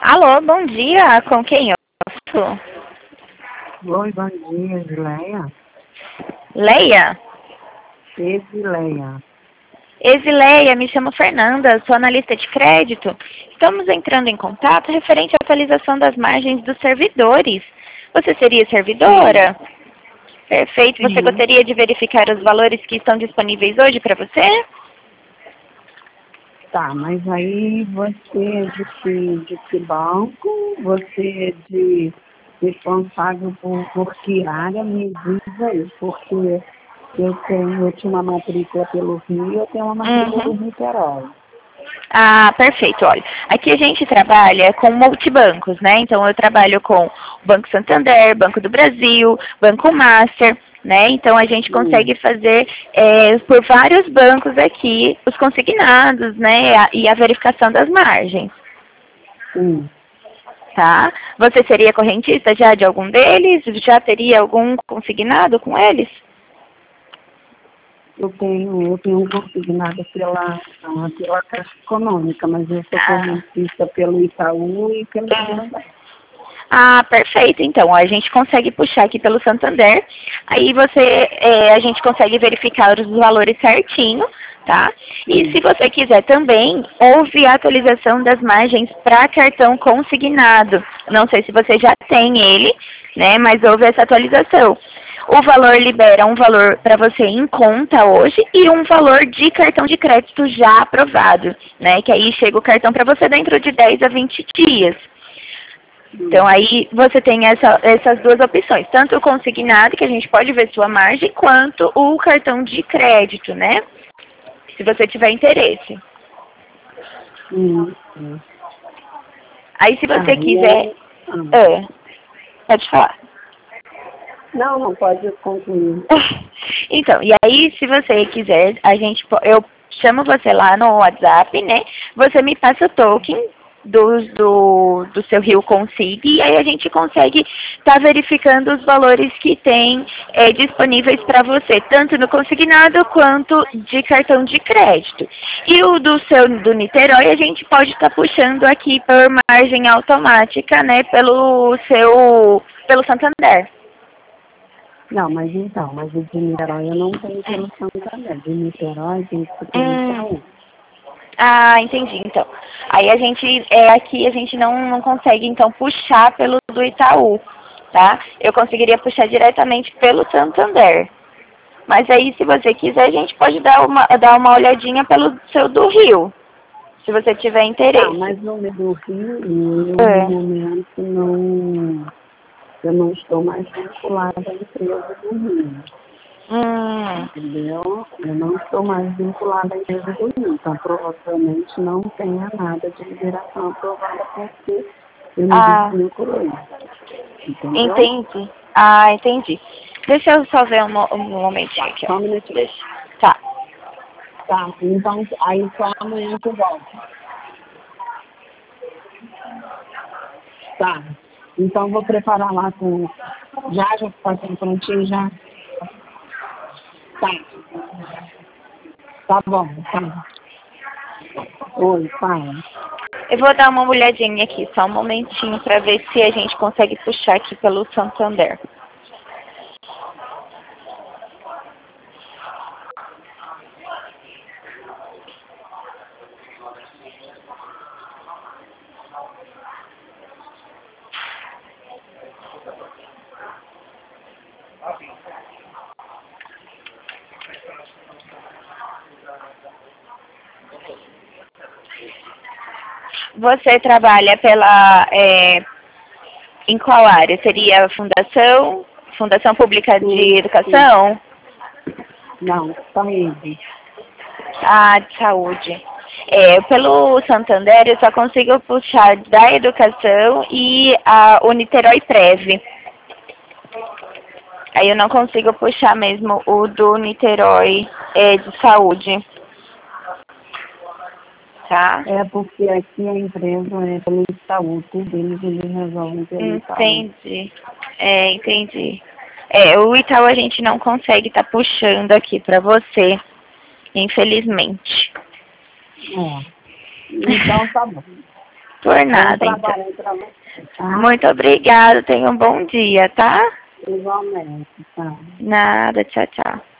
Alô, bom dia. Com quem eu falo? Oi, bom dia, Edileia. Leia? Edileia. Exileia, me chamo Fernanda, sou analista de crédito. Estamos entrando em contato referente à atualização das margens dos servidores. Você seria servidora? Perfeito. Você Sim. gostaria de verificar os valores que estão disponíveis hoje para você? Tá, mas aí você é de que banco? Você é de responsável por que área? Me diz aí, porque eu tinha uma matrícula pelo Rio e eu tenho uma matrícula Uhum. do Niterói. Ah, perfeito. Olha, aqui a gente trabalha com multibancos, né? Então eu trabalho com o Banco Santander, Banco do Brasil, Banco Master, né? Então a gente consegue fazer por vários bancos aqui os consignados, né? E a verificação das margens, Sim. tá? Você seria correntista já de algum deles? Já teria algum consignado com eles? Eu tenho consignado pela Caixa Econômica, mas eu sou Ah. correntista pelo Itaú e pelo Santander. Ah, perfeito. Então, a gente consegue puxar aqui pelo Santander. Aí a gente consegue verificar os valores certinho, tá? E Sim. se você quiser também, houve a atualização das margens para cartão consignado. Não sei se você já tem ele, né? Mas houve essa atualização. O valor libera um valor para você em conta hoje e um valor de cartão de crédito já aprovado, né? Que aí chega o cartão para você dentro de 10 a 20 dias. Então, aí você tem essas duas opções, tanto o consignado, que a gente pode ver sua margem, quanto o cartão de crédito, né? Se você tiver interesse. Sim. Aí, se você E quiser... aí, Pode falar. não, pode concluir. Então, e aí, se você quiser, eu chamo você lá no WhatsApp, né? Você me passa o token do seu Rio Consig e aí a gente consegue estar verificando os valores que tem disponíveis para você, tanto no consignado quanto de cartão de crédito. E o do Niterói a gente pode estar puxando aqui por margem automática, né? Pelo Santander. Não, mas o de Niterói eu não tenho pelo Santander. De Niterói tem que ser pelo Hum. Itaú. Ah, entendi. Então, aí aqui a gente não consegue então puxar pelo do Itaú, tá? Eu conseguiria puxar diretamente pelo Santander. Mas aí, se você quiser, a gente pode dar uma olhadinha pelo seu do Rio, se você tiver Tá, interesse. mas no meio do Rio, eu no É. momento eu não estou mais vinculada à empresa do Rio. Hum. Entendeu? Eu não estou mais vinculada à empresa do Rio. Então, provavelmente não tenha nada de liberação aprovada porque eu me Ah, desvinculei. Entendeu? entendi. Ah, entendi. Deixa eu só ver um momentinho aqui, ó. Só um minutinho. Deixa. Tá. Tá, então aí só amanhã que eu volto. Tá. Então vou preparar lá com. Já está tudo prontinho já? Tá. Tá bom, tá. Oi, fala. Eu vou dar uma olhadinha aqui, só um momentinho, para ver se a gente consegue puxar aqui pelo Santander. Você trabalha em qual área? Seria Fundação Pública de Sim. Educação? Não, saúde. Ah, de saúde. Pelo Santander eu só consigo puxar da educação e o Niterói Prev. Aí eu não consigo puxar mesmo o do Niterói de saúde. Tá? É porque aqui a empresa é pelo Itaú, tudo eles resolvem pelo Itaú. Entendi. Entendi. O Itaú a gente não consegue estar puxando aqui para você, infelizmente. É. Então tá bom. Por nada, Bom então. trabalho aí pra você, tá? Muito obrigada. Tenha um bom dia, tá? Igualmente, tá? Nada. Tchau, tchau.